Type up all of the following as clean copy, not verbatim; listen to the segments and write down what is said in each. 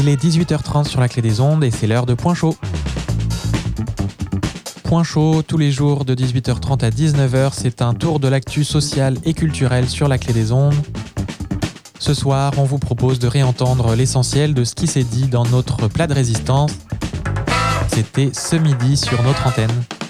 Il est 18h30 sur la Clé des Ondes et c'est l'heure de Point Chaud. Point Chaud, tous les jours de 18h30 à 19h, c'est un tour de l'actu sociale et culturelle sur la Clé des Ondes. Ce soir, on vous propose de réentendre l'essentiel de ce qui s'est dit dans notre plat de résistance. C'était ce midi sur notre antenne.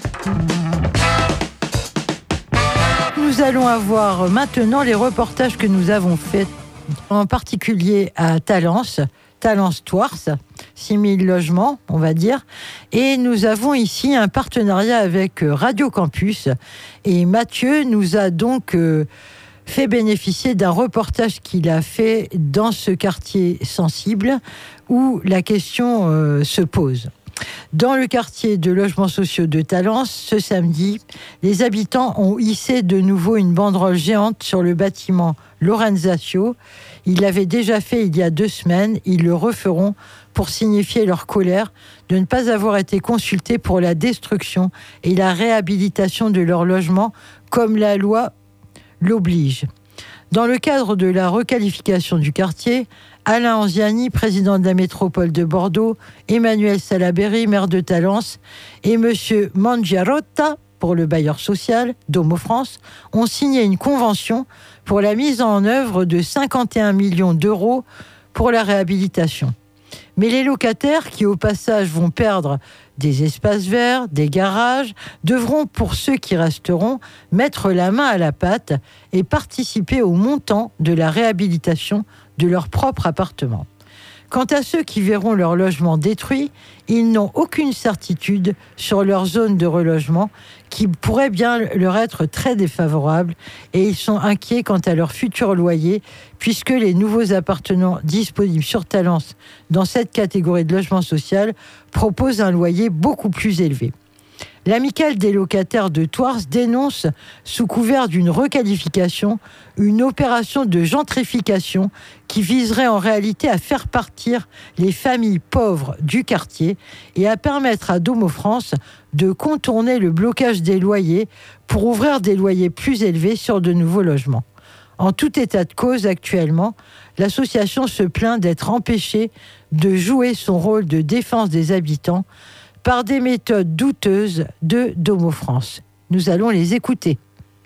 Nous allons avoir maintenant les reportages que nous avons faits, en particulier à Talence Thouars, 6 000 logements, on va dire. Et nous avons ici un partenariat avec Radio Campus. Et Mathieu nous a donc fait bénéficier d'un reportage qu'il a fait dans ce quartier sensible où la question se pose. Dans le quartier de logements sociaux de Talence, ce samedi, les habitants ont hissé de nouveau une banderole géante sur le bâtiment Lorenzatio. Ils l'avaient déjà fait il y a 2 semaines, ils le referont pour signifier leur colère de ne pas avoir été consultés pour la destruction et la réhabilitation de leur logement comme la loi l'oblige. Dans le cadre de la requalification du quartier, Alain Anziani, président de la métropole de Bordeaux, Emmanuel Salaberry, maire de Talence, et M. Mangiarotta, pour le bailleur social, Domo France, ont signé une convention pour la mise en œuvre de 51 millions d'euros pour la réhabilitation. Mais les locataires, qui au passage vont perdre des espaces verts, des garages, devront, pour ceux qui resteront, mettre la main à la pâte et participer au montant de la réhabilitation de leur propre appartement. Quant à ceux qui verront leur logement détruit, ils n'ont aucune certitude sur leur zone de relogement qui pourrait bien leur être très défavorable et ils sont inquiets quant à leur futur loyer puisque les nouveaux appartements disponibles sur Talence dans cette catégorie de logement social proposent un loyer beaucoup plus élevé. L'amicale des locataires de Thouars dénonce, sous couvert d'une requalification, une opération de gentrification qui viserait en réalité à faire partir les familles pauvres du quartier et à permettre à Domo France de contourner le blocage des loyers pour ouvrir des loyers plus élevés sur de nouveaux logements. En tout état de cause, actuellement, l'association se plaint d'être empêchée de jouer son rôle de défense des habitants par des méthodes douteuses de Domo France. Nous allons les écouter.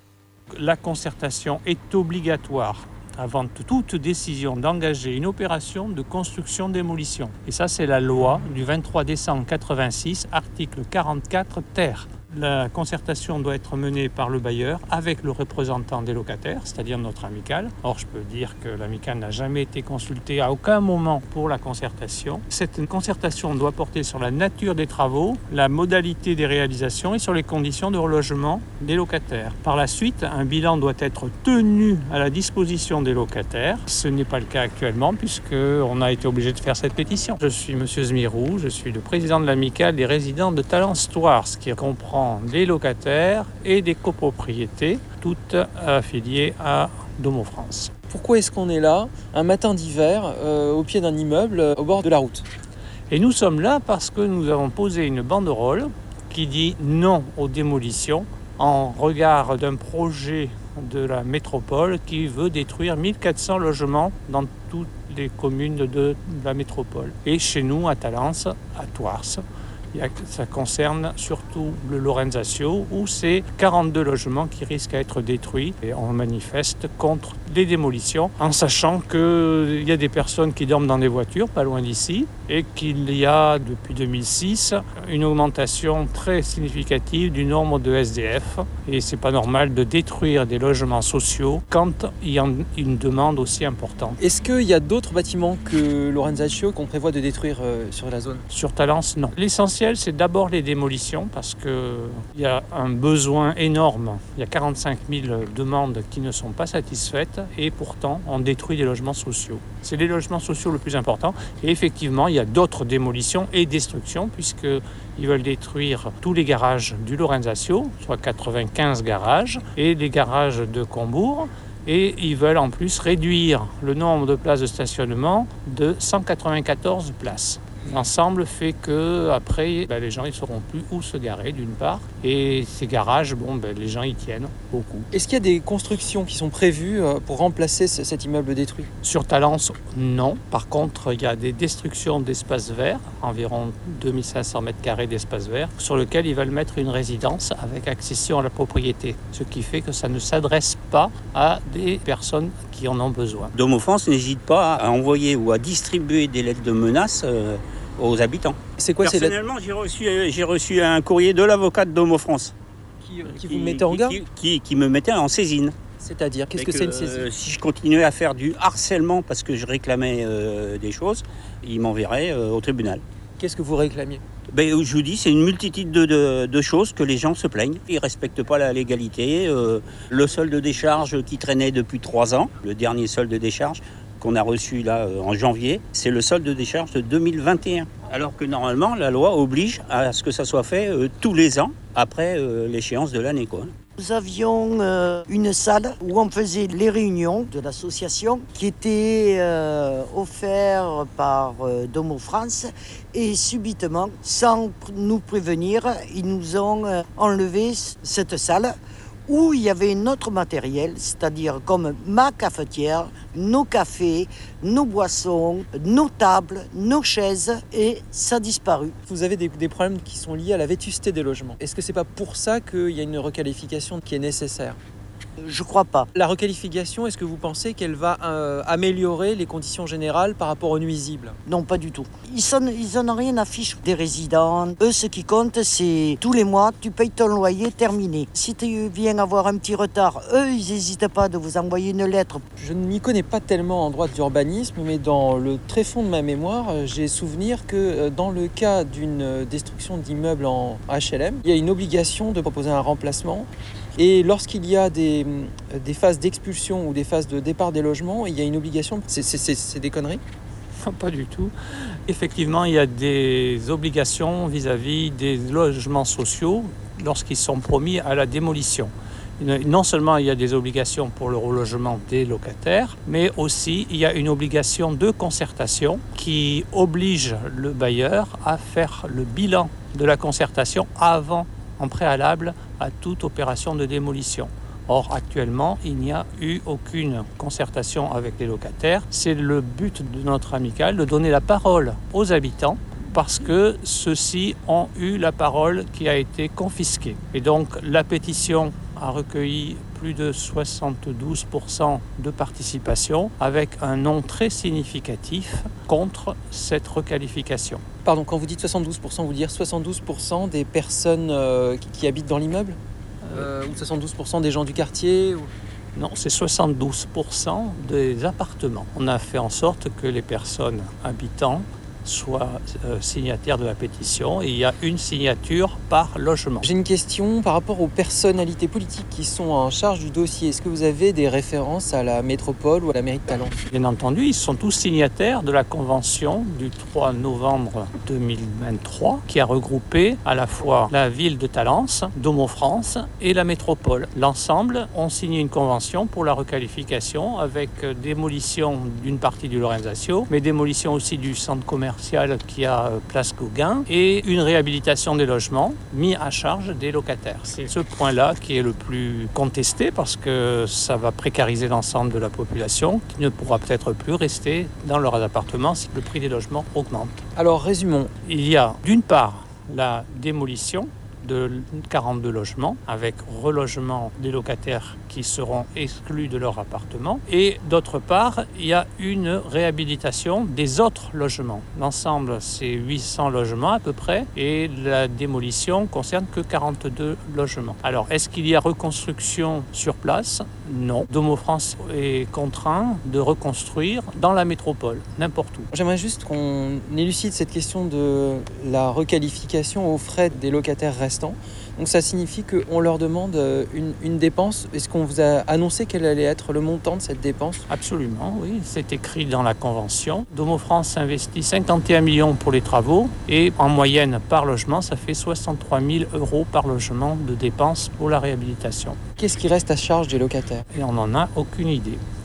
La concertation est obligatoire avant toute décision d'engager une opération de construction-démolition. Et ça, c'est la loi du 23 décembre 86, article 44 ter. La concertation doit être menée par le bailleur avec le représentant des locataires, c'est-à-dire notre amicale. Or, je peux dire que l'amicale n'a jamais été consultée à aucun moment pour la concertation. Cette concertation doit porter sur la nature des travaux, la modalité des réalisations et sur les conditions de relogement des locataires. Par la suite, un bilan doit être tenu à la disposition des locataires. Ce n'est pas le cas actuellement puisqu'on a été obligé de faire cette pétition. Je suis M. Zmirou, je suis le président de l'amicale des résidents de Talence Thouars, qui comprend des locataires et des copropriétés, toutes affiliées à Domo France. Pourquoi est-ce qu'on est là, un matin d'hiver, au pied d'un immeuble, au bord de la route ? Et nous sommes là parce que nous avons posé une banderole qui dit non aux démolitions en regard d'un projet de la métropole qui veut détruire 1400 logements dans toutes les communes de la métropole. Et chez nous, à Talence, à Thouars, ça concerne surtout le Lorenzatio où c'est 42 logements qui risquent à être détruits et on manifeste contre les démolitions en sachant qu'il y a des personnes qui dorment dans des voitures pas loin d'ici et qu'il y a depuis 2006 une augmentation très significative du nombre de SDF et c'est pas normal de détruire des logements sociaux quand il y a une demande aussi importante. Est-ce qu'il y a d'autres bâtiments que Lorenzatio qu'on prévoit de détruire sur la zone ? Sur Talence, non. L'essentiel, c'est d'abord les démolitions parce qu'il y a un besoin énorme. Il y a 45 000 demandes qui ne sont pas satisfaites et pourtant on détruit des logements sociaux. C'est les logements sociaux le plus important et effectivement il y a d'autres démolitions et destructions puisqu'ils veulent détruire tous les garages du Lorenzatio, soit 95 garages, et les garages de Combourg. Et ils veulent en plus réduire le nombre de places de stationnement de 194 places. L'ensemble fait que après, les gens ne sauront plus où se garer d'une part. Et ces garages, les gens y tiennent beaucoup. Est-ce qu'il y a des constructions qui sont prévues pour remplacer cet immeuble détruit ? Sur Talence, non. Par contre, il y a des destructions d'espaces verts, environ 2500 m² d'espaces verts, sur lequel ils veulent mettre une résidence avec accession à la propriété. Ce qui fait que ça ne s'adresse pas à des personnes qui en ont besoin. Domo France n'hésite pas à envoyer ou à distribuer des lettres de menaces aux habitants. C'est quoi ces lettres ? Personnellement, j'ai reçu un courrier de l'avocat de Domo France. Qui vous mettait en garde ? Qui me mettait en saisine. C'est-à-dire, qu'est-ce que c'est une saisine ? Si je continuais à faire du harcèlement parce que je réclamais des choses, il m'enverrait au tribunal. Qu'est-ce que vous réclamiez ? Je vous dis, c'est une multitude de choses que les gens se plaignent. Ils ne respectent pas la légalité. Le solde de décharge qui traînait depuis 3 ans, le dernier solde de décharge qu'on a reçu là en janvier, c'est le solde de décharge de 2021. Alors que normalement, la loi oblige à ce que ça soit fait tous les ans après l'échéance de l'année, quoi. Nous avions une salle où on faisait les réunions de l'association qui était offerte par Domo France et subitement, sans nous prévenir, ils nous ont enlevé cette salle où il y avait notre matériel, c'est-à-dire comme ma cafetière, nos cafés, nos boissons, nos tables, nos chaises, et ça a disparu. Vous avez des problèmes qui sont liés à la vétusté des logements. Est-ce que c'est pas pour ça qu'il y a une requalification qui est nécessaire ? Je crois pas. La requalification, est-ce que vous pensez qu'elle va améliorer les conditions générales par rapport aux nuisibles ? Non, pas du tout. Ils en ont rien à fiche des résidents. Eux, ce qui compte, c'est tous les mois, tu payes ton loyer, terminé. Si tu viens avoir un petit retard, eux, ils n'hésitent pas de vous envoyer une lettre. Je ne m'y connais pas tellement en droit d'urbanisme, mais dans le tréfonds de ma mémoire, j'ai souvenir que dans le cas d'une destruction d'immeubles en HLM, il y a une obligation de proposer un remplacement. Et lorsqu'il y a des phases d'expulsion ou des phases de départ des logements, il y a une obligation. C'est des conneries ? Non, pas du tout. Effectivement, il y a des obligations vis-à-vis des logements sociaux lorsqu'ils sont promis à la démolition. Non seulement il y a des obligations pour le relogement des locataires, mais aussi il y a une obligation de concertation qui oblige le bailleur à faire le bilan de la concertation en préalable à toute opération de démolition. Or, actuellement, il n'y a eu aucune concertation avec les locataires. C'est le but de notre amicale, de donner la parole aux habitants, parce que ceux-ci ont eu la parole qui a été confisquée. Et donc, la pétition a recueilli plus de 72% de participation, avec un nom très significatif contre cette requalification. Pardon, quand vous dites 72%, vous dire 72% des personnes qui habitent dans l'immeuble ? Ou 72% des gens du quartier ou... Non, c'est 72% des appartements. On a fait en sorte que les personnes habitant soient signataires de la pétition, et il y a une signature par logement. J'ai une question par rapport aux personnalités politiques qui sont en charge du dossier. Est-ce que vous avez des références à la métropole ou à la mairie de Talence ? Bien entendu, ils sont tous signataires de la convention du 3 novembre 2023 qui a regroupé à la fois la ville de Talence, Domo France et la métropole. L'ensemble ont signé une convention pour la requalification avec démolition d'une partie du Lorenzaccio, mais démolition aussi du centre commercial qui a Place Gauguin, et une réhabilitation des logements mis à charge des locataires. C'est ce point-là qui est le plus contesté parce que ça va précariser l'ensemble de la population qui ne pourra peut-être plus rester dans leurs appartements si le prix des logements augmente. Alors résumons. Il y a d'une part la démolition de 42 logements avec relogement des locataires qui seront exclus de leur appartement, et d'autre part il y a une réhabilitation des autres logements. L'ensemble c'est 800 logements à peu près, et la démolition concerne que 42 logements. Alors est-ce qu'il y a reconstruction sur place ? Non. Domo France est contraint de reconstruire dans la métropole, n'importe où. J'aimerais juste qu'on élucide cette question de la requalification aux frais des locataires restants. Donc ça signifie qu'on leur demande une dépense. Est-ce qu'on vous a annoncé quel allait être le montant de cette dépense ? Absolument, oui. C'est écrit dans la convention. Domo France investit 51 millions pour les travaux, et en moyenne par logement, ça fait 63 000 € par logement de dépenses pour la réhabilitation. Qu'est-ce qui reste à charge des locataires ? Et on n'en a aucune idée.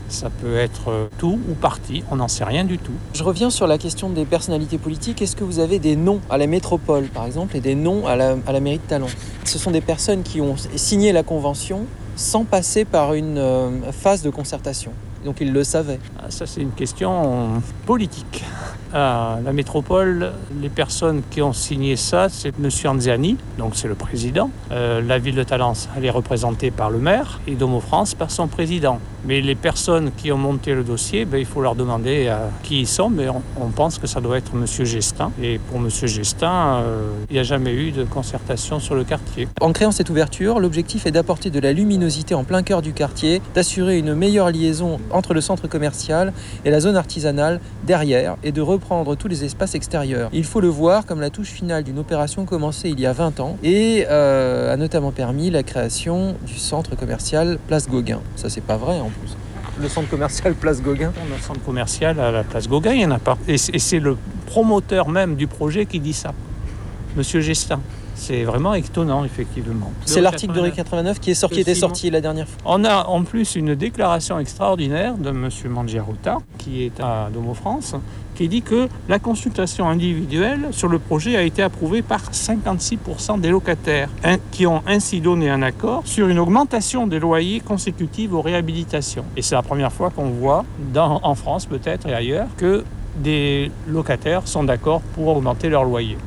Ça peut être tout ou partie, on n'en sait rien du tout. Je reviens sur la question des personnalités politiques. Est-ce que vous avez des noms à la métropole, par exemple, et des noms à la mairie de Talence ? Ce sont des personnes qui ont signé la convention sans passer par une phase de concertation. Donc ils le savaient. Ça, c'est une question politique. À la métropole, les personnes qui ont signé ça, c'est M. Anziani, donc c'est le président. La ville de Talence, elle est représentée par le maire et Domo-France par son président. Mais les personnes qui ont monté le dossier, il faut leur demander qui ils sont, mais on pense que ça doit être M. Gestin. Et pour M. Gestin, il n'y a jamais eu de concertation sur le quartier. En créant cette ouverture, l'objectif est d'apporter de la luminosité en plein cœur du quartier, d'assurer une meilleure liaison entre le centre commercial et la zone artisanale derrière et de reprendre tous les espaces extérieurs. Il faut le voir comme la touche finale d'une opération commencée il y a 20 ans et a notamment permis la création du centre commercial Place Gauguin. Ça, c'est pas vrai en plus. Le centre commercial Place Gauguin. Le centre commercial à la Place Gauguin, il n'y en a pas. Et c'est le promoteur même du projet qui dit ça, Monsieur Gestin. C'est vraiment étonnant, effectivement. C'est l'article de Rue 89 qui était sorti la dernière fois. On a en plus une déclaration extraordinaire de M. Mangiaruta, qui est à Domo-France, qui dit que la consultation individuelle sur le projet a été approuvée par 56% des locataires, qui ont ainsi donné un accord sur une augmentation des loyers consécutive aux réhabilitations. Et c'est la première fois qu'on voit, en France peut-être et ailleurs, que des locataires sont d'accord pour augmenter leur loyer.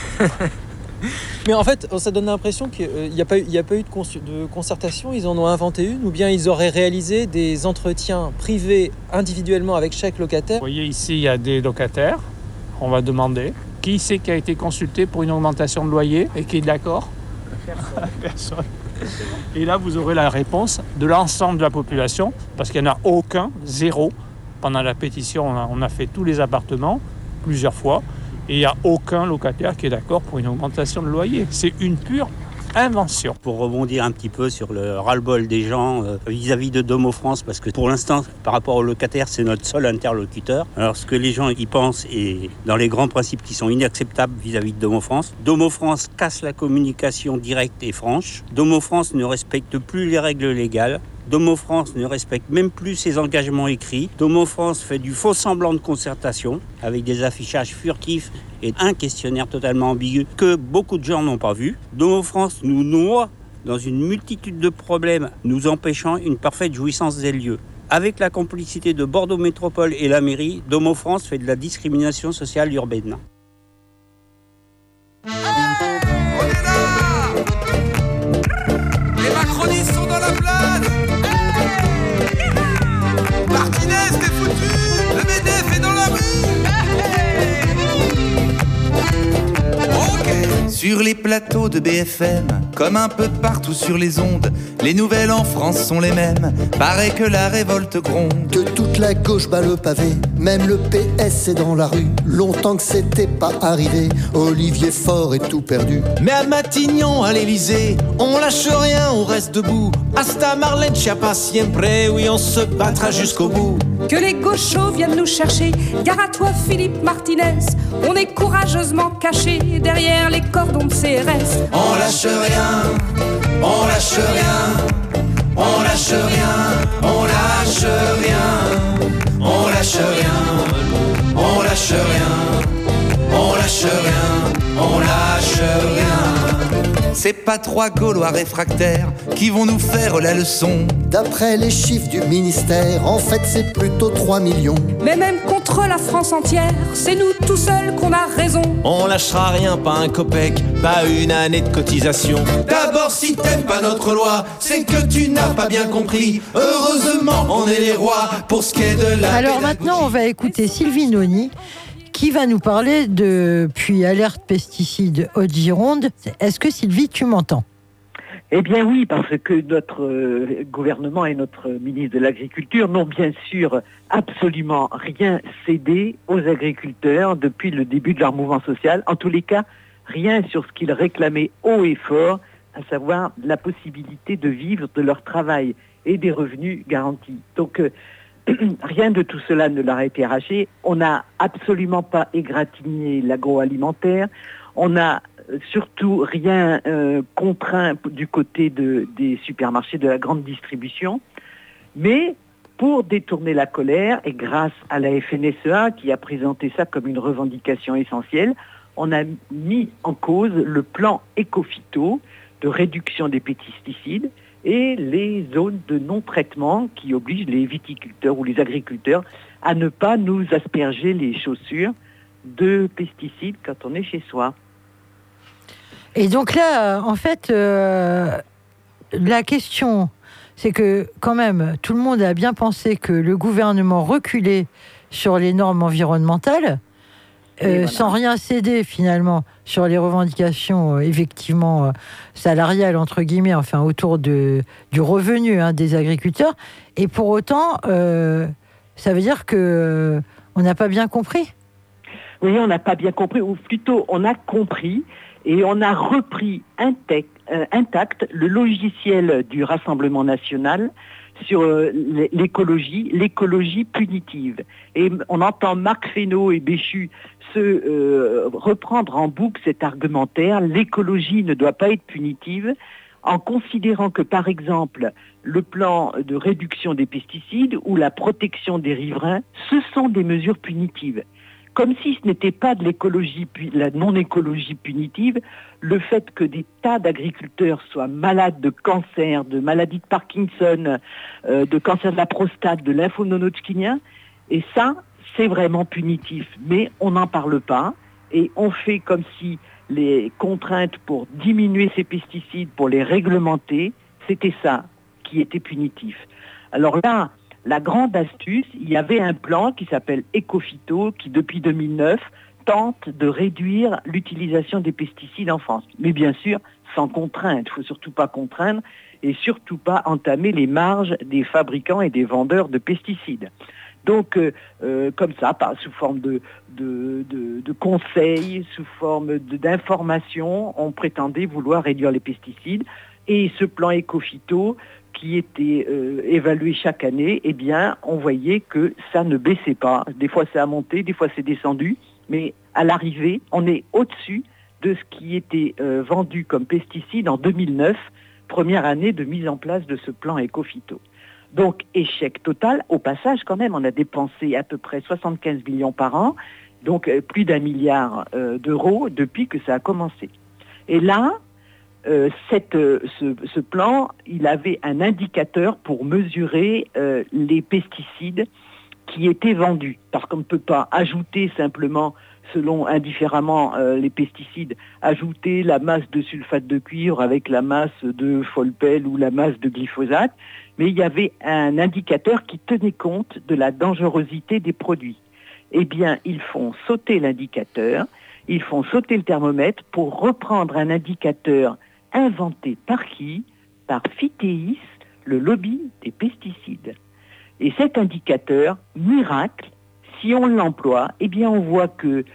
Mais en fait, ça donne l'impression qu'il n'y a pas eu de concertation, ils en ont inventé une, ou bien ils auraient réalisé des entretiens privés individuellement avec chaque locataire. Vous voyez ici, il y a des locataires, on va demander. Qui c'est qui a été consulté pour une augmentation de loyer et qui est d'accord ? Personne. Et là, vous aurez la réponse de l'ensemble de la population, parce qu'il n'y en a aucun, zéro. Pendant la pétition, on a fait tous les appartements, plusieurs fois. Et il n'y a aucun locataire qui est d'accord pour une augmentation de loyer. C'est une pure invention. Pour rebondir un petit peu sur le ras-le-bol des gens vis-à-vis de Domo-France, parce que pour l'instant, par rapport aux locataires, c'est notre seul interlocuteur. Alors ce que les gens y pensent est dans les grands principes qui sont inacceptables vis-à-vis de Domo-France. Domo-France casse la communication directe et franche. Domo-France ne respecte plus les règles légales. Domo-France ne respecte même plus ses engagements écrits. Domo-France fait du faux semblant de concertation avec des affichages furtifs et un questionnaire totalement ambigu que beaucoup de gens n'ont pas vu. Domo-France nous noie dans une multitude de problèmes, nous empêchant une parfaite jouissance des lieux. Avec la complicité de Bordeaux Métropole et la mairie, Domo-France fait de la discrimination sociale urbaine. On est là! Les macronistes sont dans la place! Martinez, t'es foutu! Le MEDEF est dans la rue! Ok! Sur les plateaux de BFM, comme un peu partout sur les ondes, les nouvelles en France sont les mêmes. Paraît que la révolte gronde. Que toute la gauche bat le pavé, même le PS est dans la rue. Longtemps que c'était pas arrivé, Olivier Faure est tout perdu. Mais à Matignon, à l'Élysée, on lâche rien, on reste debout. Hasta Marlène Schiappa siempre, oui on se battra jusqu'au bout. Que les gauchos viennent nous chercher, gare à toi Philippe Martinez. On est courageusement cachés derrière les cordons de CRS. On lâche rien, on lâche rien, on lâche rien, on lâche rien, on lâche rien, on lâche rien, on lâche rien, on lâche rien. C'est pas trois Gaulois réfractaires qui vont nous faire la leçon. D'après les chiffres du ministère, en fait c'est plutôt 3 millions. Mais même contre la France entière, c'est nous tout seuls qu'on a raison. On lâchera rien, pas un copec, pas une année de cotisation. D'abord si t'aimes pas notre loi, c'est que tu n'as pas bien compris. Heureusement on est les rois pour ce qui est de la Alors pédagogie. maintenant on va écouter Sylvie Noni qui va nous parler de Puits Alerte Pesticides Haute-Gironde. Est-ce que Sylvie, tu m'entends ? Eh bien oui, parce que notre gouvernement et notre ministre de l'Agriculture n'ont bien sûr absolument rien cédé aux agriculteurs depuis le début de leur mouvement social. En tous les cas, rien sur ce qu'ils réclamaient haut et fort, à savoir la possibilité de vivre de leur travail et des revenus garantis. Donc rien de tout cela ne leur a été arraché. On n'a absolument pas égratigné l'agroalimentaire. On n'a surtout rien contraint du côté des supermarchés, de la grande distribution. Mais pour détourner la colère, et grâce à la FNSEA qui a présenté ça comme une revendication essentielle, on a mis en cause le plan Ecophyto de réduction des pesticides et les zones de non-traitement qui obligent les viticulteurs ou les agriculteurs à ne pas nous asperger les chaussures de pesticides quand on est chez soi. Et donc là, en fait, la question, c'est que quand même, tout le monde a bien pensé que le gouvernement reculait sur les normes environnementales, voilà, sans rien céder finalement sur les revendications effectivement salariales, entre guillemets, enfin autour du revenu des agriculteurs. Et pour autant, ça veut dire que on n'a pas bien compris. Oui, on n'a pas bien compris, ou plutôt on a compris et on a repris intact le logiciel du Rassemblement national sur l'écologie punitive. Et on entend Marc Fesneau et Béchu reprendre en boucle cet argumentaire, l'écologie ne doit pas être punitive, en considérant que, par exemple, le plan de réduction des pesticides ou la protection des riverains, ce sont des mesures punitives. Comme si ce n'était pas de la non-écologie punitive, le fait que des tas d'agriculteurs soient malades de cancer, de maladie de Parkinson, de cancer de la prostate, de lymphonono-hodgkinien, et ça, c'est vraiment punitif. Mais on n'en parle pas, et on fait comme si les contraintes pour diminuer ces pesticides, pour les réglementer, c'était ça qui était punitif. Alors là, la grande astuce, il y avait un plan qui s'appelle Ecophyto, qui depuis 2009 tente de réduire l'utilisation des pesticides en France. Mais bien sûr, sans contrainte. Il ne faut surtout pas contraindre et surtout pas entamer les marges des fabricants et des vendeurs de pesticides. Donc, comme ça, sous forme de conseils, sous forme d'informations, on prétendait vouloir réduire les pesticides. Et ce plan Ecophyto, qui était évalué chaque année, eh bien, on voyait que ça ne baissait pas. Des fois, ça a monté, des fois, c'est descendu. Mais à l'arrivée, on est au-dessus de ce qui était vendu comme pesticide en 2009, première année de mise en place de ce plan Ecophyto. Donc, échec total. Au passage, quand même, on a dépensé à peu près 75 millions par an, donc plus d'1 milliard d'euros depuis que ça a commencé. Et là, ce plan, il avait un indicateur pour mesurer les pesticides qui étaient vendus. Parce qu'on ne peut pas ajouter simplement, selon indifféremment les pesticides, ajouter la masse de sulfate de cuivre avec la masse de folpel ou la masse de glyphosate. Mais il y avait un indicateur qui tenait compte de la dangerosité des produits. Eh bien, ils font sauter l'indicateur, ils font sauter le thermomètre pour reprendre un indicateur inventé par qui ? Par Phytéis, le lobby des pesticides. Et cet indicateur, miracle, si on l'emploie, eh bien on voit que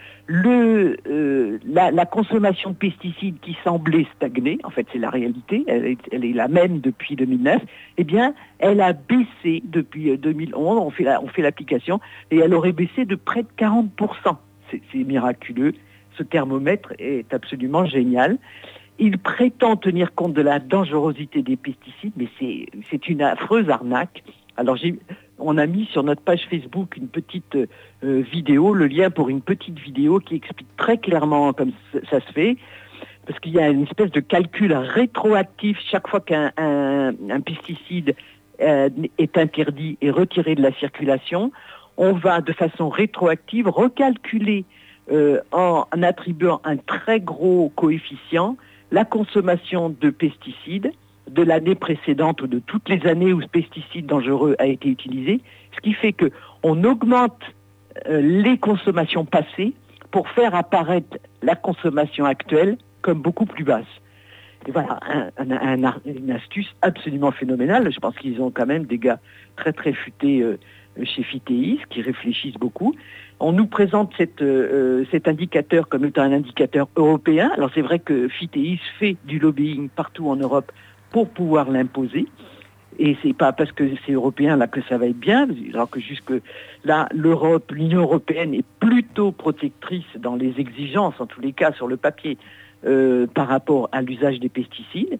la consommation de pesticides qui semblait stagner, en fait c'est la réalité, elle est la même depuis 2009, eh bien elle a baissé depuis 2011, on fait l'application, et elle aurait baissé de près de 40%. C'est miraculeux, ce thermomètre est absolument génial. Il prétend tenir compte de la dangerosité des pesticides, mais c'est une affreuse arnaque. Alors on a mis sur notre page Facebook une petite vidéo, le lien pour une petite vidéo qui explique très clairement comme ça se fait, parce qu'il y a une espèce de calcul rétroactif chaque fois qu'un pesticide est interdit et retiré de la circulation. On va de façon rétroactive recalculer en attribuant un très gros coefficient la consommation de pesticides de l'année précédente ou de toutes les années où ce pesticide dangereux a été utilisé, ce qui fait qu'on augmente les consommations passées pour faire apparaître la consommation actuelle comme beaucoup plus basse. Et voilà, une astuce absolument phénoménale. Je pense qu'ils ont quand même des gars très très futés chez Phytéis qui réfléchissent beaucoup. On nous présente cet indicateur comme étant un indicateur européen. Alors c'est vrai que Phytéis fait du lobbying partout en Europe pour pouvoir l'imposer. Et c'est pas parce que c'est européen là que ça va être bien, alors que jusque là, l'Union européenne est plutôt protectrice dans les exigences, en tous les cas sur le papier, par rapport à l'usage des pesticides.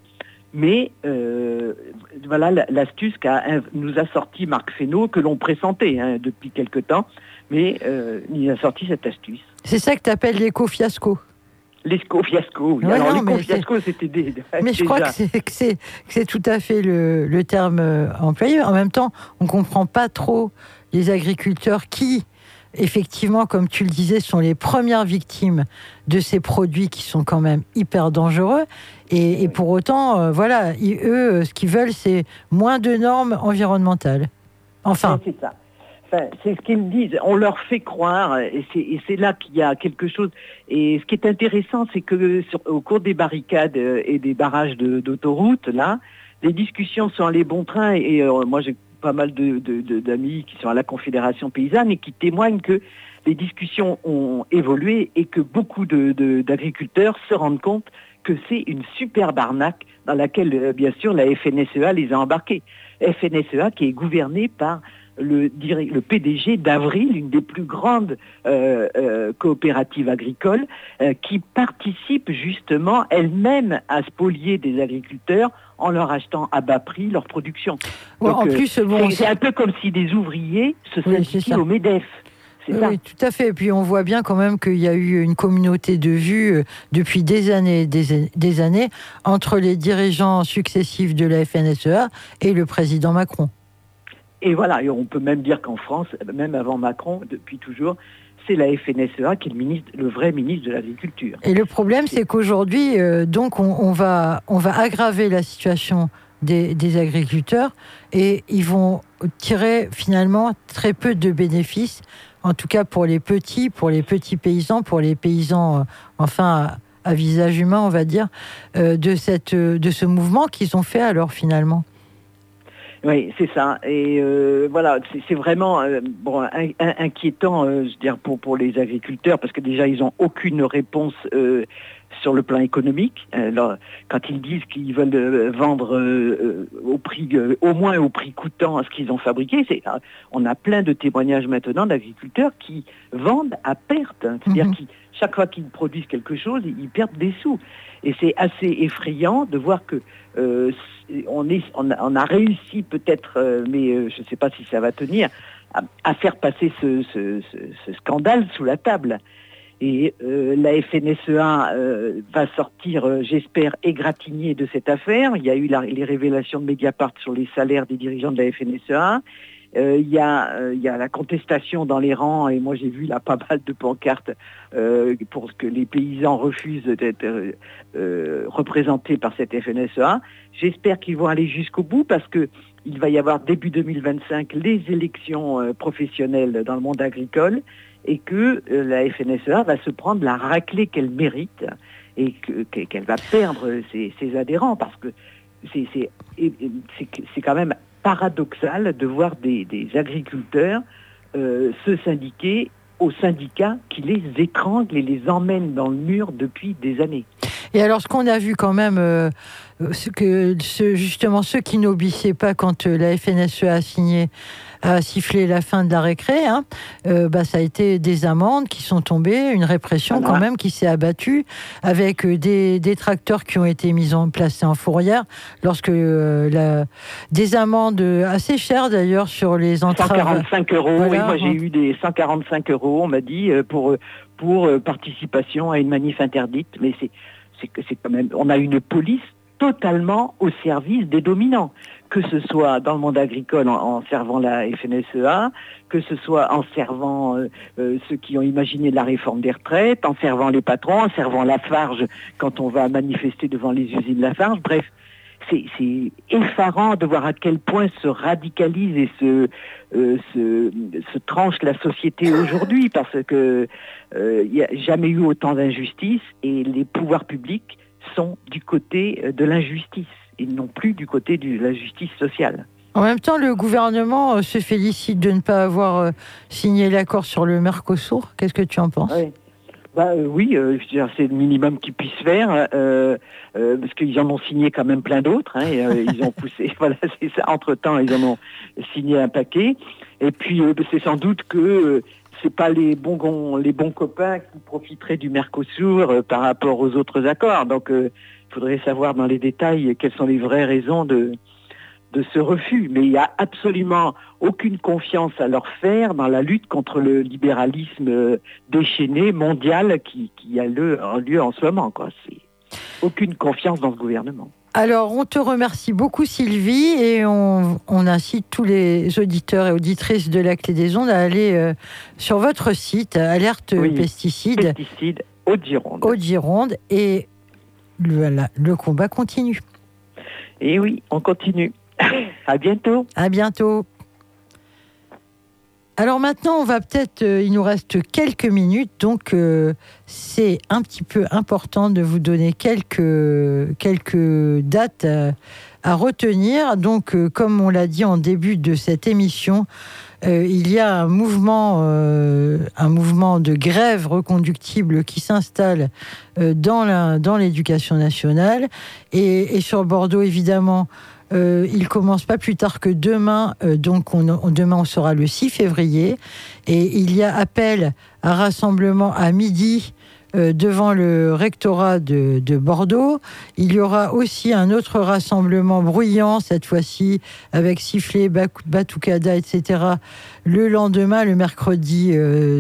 Mais voilà l'astuce nous a sorti Marc Fesneau, que l'on pressentait depuis quelque temps, mais il a sorti cette astuce. C'est ça que tu appelles l'éco-fiasco. L'éco-fiasco, oui. Ouais, alors non, l'éco-fiasco, c'était Mais je crois que c'est tout à fait le terme employé. En même temps, on ne comprend pas trop les agriculteurs qui, effectivement, comme tu le disais, sont les premières victimes de ces produits qui sont quand même hyper dangereux. Et pour autant, voilà, eux, ce qu'ils veulent, c'est moins de normes environnementales. Enfin. C'est ça. Enfin, c'est ce qu'ils disent. On leur fait croire, et c'est là qu'il y a quelque chose. Et ce qui est intéressant, c'est que au cours des barricades et des barrages d'autoroutes, là, les discussions sont allées bon train. Et moi, j'ai pas mal d'amis qui sont à la Confédération paysanne et qui témoignent que les discussions ont évolué et que beaucoup d'agriculteurs se rendent compte que c'est une superbe arnaque dans laquelle, bien sûr, la FNSEA les a embarqués. FNSEA qui est gouvernée par le PDG d'Avril, une des plus grandes coopératives agricoles, qui participe justement elle-même à spolier des agriculteurs en leur achetant à bas prix leur production. Ouais, donc, en plus, c'est un peu comme si des ouvriers se syndiquaient au MEDEF. Oui, tout à fait. Et puis on voit bien quand même qu'il y a eu une communauté de vues depuis des années entre les dirigeants successifs de la FNSEA et le président Macron. Et voilà, et on peut même dire qu'en France, même avant Macron, depuis toujours, c'est la FNSEA qui est le vrai ministre de l'Agriculture. Et le problème, c'est qu'aujourd'hui, donc, on va aggraver la situation des agriculteurs et ils vont tirer finalement très peu de bénéfices, en tout cas pour les petits paysans, pour les paysans, à visage humain, on va dire, de ce mouvement qu'ils ont fait alors finalement. Oui, c'est ça. Et voilà, c'est vraiment inquiétant, je veux dire, pour les agriculteurs, parce que déjà, ils n'ont aucune réponse sur le plan économique. Alors, quand ils disent qu'ils veulent vendre au prix, au moins au prix coûtant ce qu'ils ont fabriqué, on a plein de témoignages maintenant d'agriculteurs qui vendent à perte. C'est-à-dire que chaque fois qu'ils produisent quelque chose, ils perdent des sous. Et c'est assez effrayant de voir que on a réussi peut-être, mais je ne sais pas si ça va tenir, à faire passer ce scandale sous la table. Et la FNSEA va sortir, j'espère, égratignée de cette affaire. Il y a eu les révélations de Mediapart sur les salaires des dirigeants de la FNSEA. Il y a la contestation dans les rangs, et moi j'ai vu là pas mal de pancartes pour que les paysans refusent d'être représentés par cette FNSEA. J'espère qu'ils vont aller jusqu'au bout, parce qu'il va y avoir début 2025 les élections professionnelles dans le monde agricole, et que la FNSEA va se prendre la raclée qu'elle mérite et qu'elle va perdre ses adhérents, parce que c'est quand même paradoxal de voir des agriculteurs se syndiquer aux syndicats qui les étranglent et les emmènent dans le mur depuis des années. Et alors, ce qu'on a vu quand même, justement ceux qui n'obéissaient pas quand la FNSEA a sifflé la fin de la récré, ça a été des amendes qui sont tombées, une répression quand même qui s'est abattue, avec des tracteurs qui ont été placés en fourrière, lorsque des amendes assez chères d'ailleurs sur les entraves. 145 €, voilà. Oui, moi j'ai eu des 145 €, on m'a dit, pour participation à une manif interdite, mais c'est quand même, on a une police totalement au service des dominants, que ce soit dans le monde agricole en servant la FNSEA, que ce soit en servant ceux qui ont imaginé la réforme des retraites, en servant les patrons, en servant Lafarge quand on va manifester devant les usines Lafarge. Bref, c'est effarant de voir à quel point se radicalise et se tranche la société aujourd'hui, parce que il n'y a jamais eu autant d'injustice, et les pouvoirs publics sont du côté de l'injustice et non plus du côté de la justice sociale. En même temps, le gouvernement se félicite de ne pas avoir signé l'accord sur le Mercosur. Qu'est-ce que tu en penses ? Oui, c'est le minimum qu'ils puissent faire, parce qu'ils en ont signé quand même plein d'autres. Ils ont poussé, voilà, c'est ça. Entre-temps, ils en ont signé un paquet. Et puis, c'est sans doute que c'est pas les bons copains qui profiteraient du Mercosur par rapport aux autres accords. Donc, Il faudrait savoir dans les détails quelles sont les vraies raisons de ce refus. Mais il n'y a absolument aucune confiance à leur faire dans la lutte contre le libéralisme déchaîné mondial qui a lieu en ce moment, quoi. C'est aucune confiance dans ce gouvernement. Alors, on te remercie beaucoup, Sylvie, et on incite tous les auditeurs et auditrices de la Clé des Ondes à aller sur votre site, Alerte Pesticides. Pesticides, Haute-Gironde. Haute-Gironde, et le combat continue. Et oui, on continue. À bientôt. À bientôt. Alors maintenant, on va peut-être, il nous reste quelques minutes, donc c'est un petit peu important de vous donner quelques dates à retenir. Donc, comme on l'a dit en début de cette émission, il y a un mouvement de grève reconductible qui s'installe dans l'éducation nationale et sur Bordeaux, évidemment. Il commence pas plus tard que demain, donc demain on sera le 6 février, et il y a appel à rassemblement à midi devant le rectorat de Bordeaux. Il y aura aussi un autre rassemblement bruyant, cette fois-ci avec sifflet, batucada, etc., le lendemain, le mercredi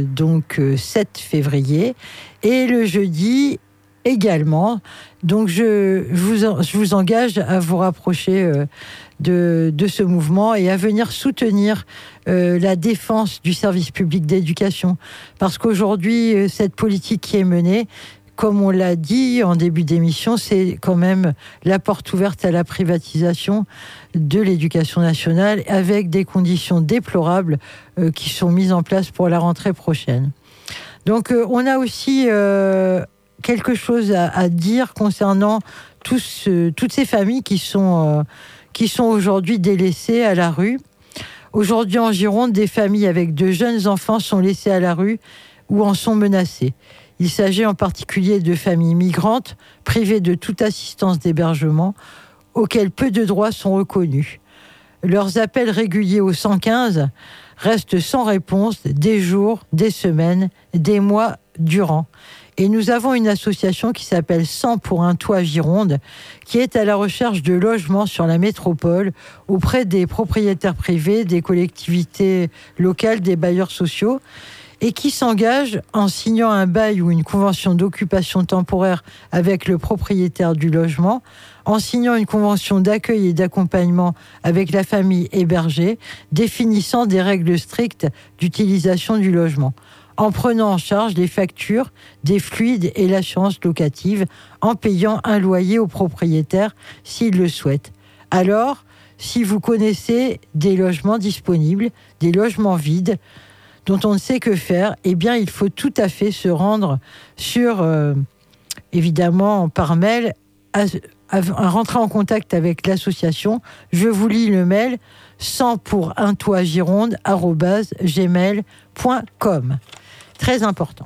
7 février, et le jeudi également. Donc je vous engage à vous rapprocher de ce mouvement et à venir soutenir la défense du service public d'éducation. Parce qu'aujourd'hui, cette politique qui est menée, comme on l'a dit en début d'émission, c'est quand même la porte ouverte à la privatisation de l'éducation nationale avec des conditions déplorables qui sont mises en place pour la rentrée prochaine. Donc on a aussi quelque chose à dire concernant toutes ces familles qui sont aujourd'hui délaissées à la rue. Aujourd'hui en Gironde, des familles avec de jeunes enfants sont laissées à la rue ou en sont menacées. Il s'agit en particulier de familles migrantes privées de toute assistance d'hébergement auxquelles peu de droits sont reconnus. Leurs appels réguliers au 115 restent sans réponse des jours, des semaines, des mois durant. Et nous avons une association qui s'appelle 100 pour un toit Gironde, qui est à la recherche de logements sur la métropole auprès des propriétaires privés, des collectivités locales, des bailleurs sociaux, et qui s'engage en signant un bail ou une convention d'occupation temporaire avec le propriétaire du logement, en signant une convention d'accueil et d'accompagnement avec la famille hébergée, définissant des règles strictes d'utilisation du logement, en prenant en charge les factures, des fluides et l'assurance locative, en payant un loyer au propriétaire s'il le souhaite. Alors, si vous connaissez des logements disponibles, des logements vides, dont on ne sait que faire, eh bien, il faut tout à fait se rendre sur, évidemment, par mail, à rentrer en contact avec l'association. Je vous lis le mail, 100pouruntoitgironde@gmail.com. Très important.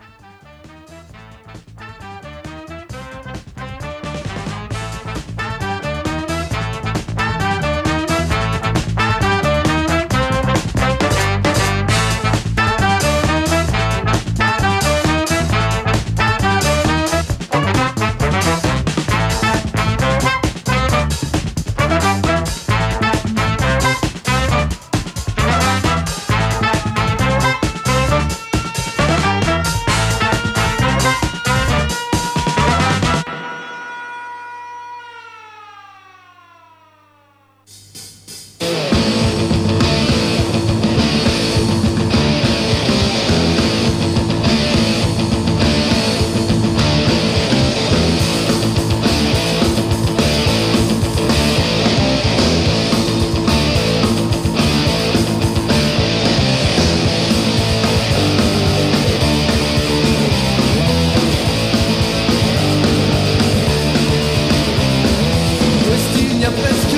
Questi mi ha preso